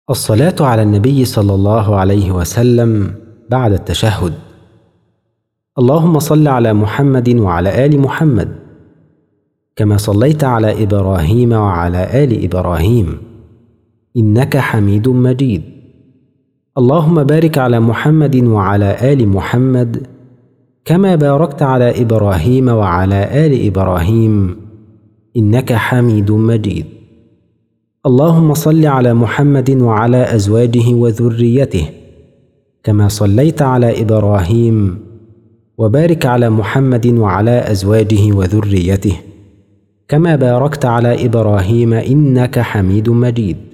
الصلاة على النبي صلى الله عليه وسلم بعد التشهد. اللهم صل على محمد وعلى آل محمد كما صليت على إبراهيم وعلى آل إبراهيم إنك حميد مجيد. اللهم بارك على محمد وعلى آل محمد كما باركت على إبراهيم وعلى آل إبراهيم إنك حميد مجيد. اللهم صل على محمد وعلى أزواجه وذريته كما صليت على إبراهيم وبارك على محمد وعلى أزواجه وذريته كما باركت على إبراهيم إنك حميد مجيد.